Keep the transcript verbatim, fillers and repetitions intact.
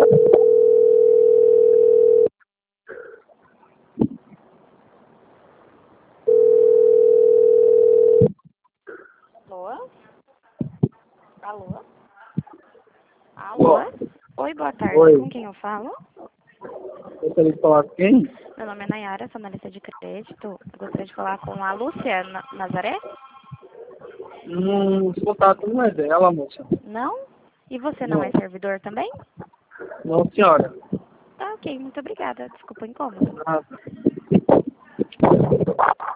Alô? Alô? Alô? Oi, boa tarde. Oi. Com quem eu falo? Gostaria de falar com quem? Meu nome é Nayara, sou analista de crédito. Eu gostaria de falar com a Lúcia Na- Nazaré? Hum, esse contato não é dela, moça. Não? E você não é Não. servidor também? Não, senhora. Tá, ok. Muito obrigada. Desculpa o incômodo. Nada.